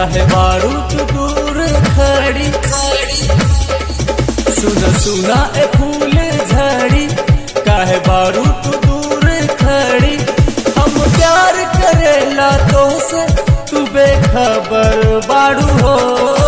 काहे बारू तू दूर खड़ी सुना सुना ए फूल झड़ी काहे बारू तू दूर खड़ी हम प्यार करेला तो से तू बेखबर बारू हो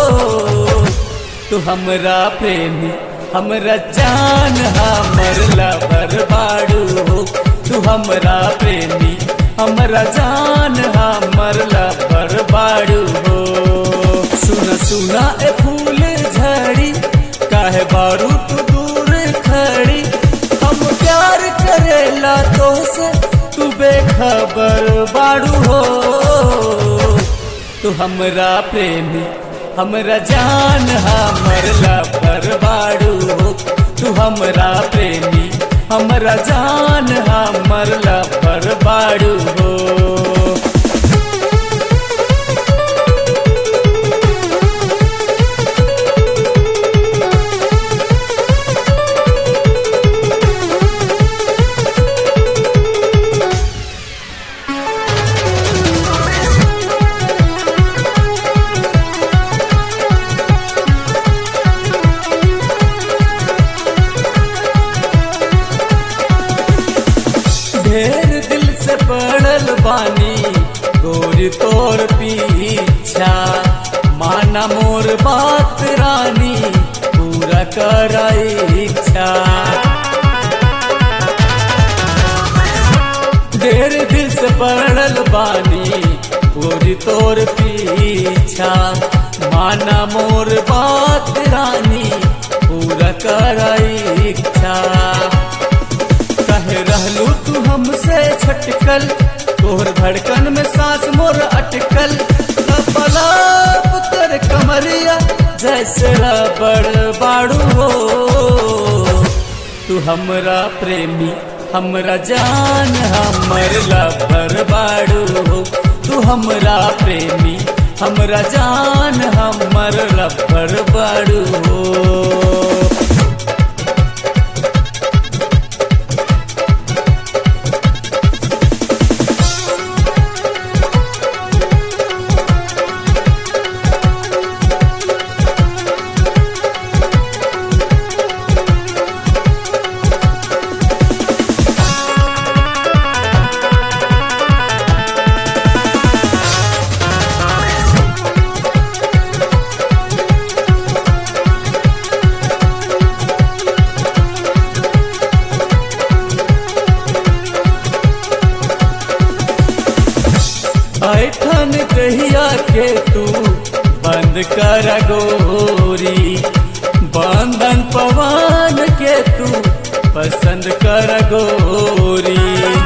तू हमरा प्रेमी हमरा जान हमर लवर बारू हो तू हमरा प्रेमी हमरा जान हमर लवर बारू हो सुना सुना ए फूल झड़ी काहे बारू तू दूर खड़ी हम प्यार करेला तो से तू बेखबर बारू हो तू हमरा प्रेमी हमरा जान हमर लवर बारू हो तू हमरा प्रेमी हमरा जान हमर लवर बारू हो ढेर दिल से पड़ल बानी गोरी तोर पीछा माना मोर बात रानी पूरा कर इच्छा ढेर दिल से पड़ल बानी गोरी तोर पीछा माना मोर बात रानी पूरा कर इच्छा कहे रहलू तू हमसे छटकल तोहर धड़कन में सांस मोर अटकल लपलाप कर कमरिया जैसे रबड़ बाड़ू हो तू हमरा प्रेमी हमरा जान हमर लवर बाड़ू हो तू हमरा प्रेमी हमरा जान हमर लवर बाड़ू हो ऐठन कहिया के तू बंद कर गोरी बंधन पवन के तू पसंद कर गोरी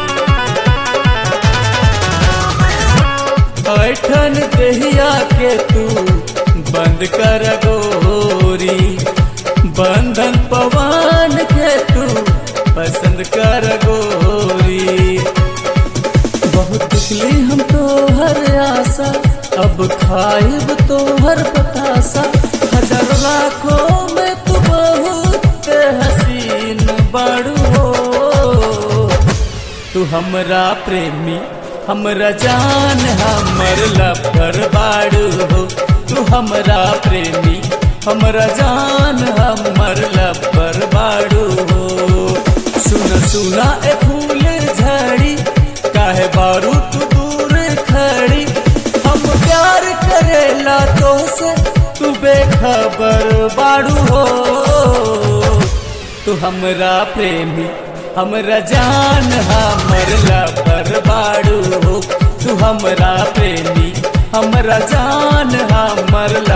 ऐठन कहिया के तू बंद कर गोरी बंधन पवन के तू पसंद कर गोरी बहुत दिखली हम तो हर आशा अब खाइब तो हर पतासा हजार लाखों में तू बहुत हसीन बाड़ू हो तू हमरा प्रेमी हमरा जान हमर लवर बाड़ू हो तू हमरा प्रेमी हमरा जान हमर लवर बाड़ू हो सुना सुना ए फूल झड़ी काहे बारू तू दूर खड़ी हम प्यार करेला तो से तू बेखबर बाड़ू हो तू हमरा प्रेमी हमरा जान हमर लवर बाड़ू हो तू हमरा प्रेमी हमरा जान हमर